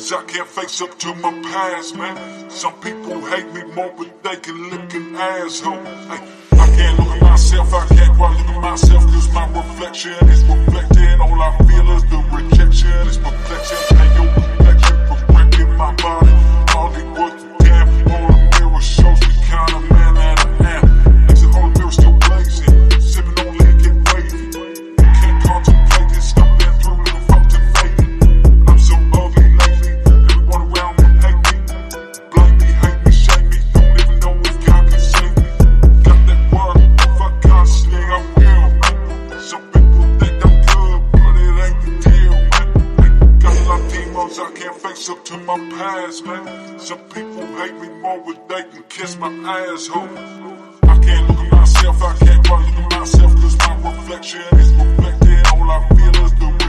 demons, I can't face up to my past, man. Some people hate me more, but they can look an asshole. Hey, I can't look at myself, I can't quite look at myself, cause my reflection is reflecting. All I feel is the rejection, it's perplexing. Hey, your reflection for wrecking my body. All it was a damn, all the mirror shows the kind of man that I am. Exit all the mirror still blazing, sipping on lean, get wavy. Can't contemplate this, stumbling through the fucking fading. I'm so ugly lately, everyone around me hate me. Blame me, hate me, shame me, don't even know if God can save me. Got that word, if I constantly, I will, man. Some people think I'm good, but it ain't the deal, man. Hey, got a lot of demons, I can't face up to my past, man. Some people hate me more, but they can kiss my asshole. I can't look at myself, I can't quite look at myself, cause my reflection is reflecting. All I feel is the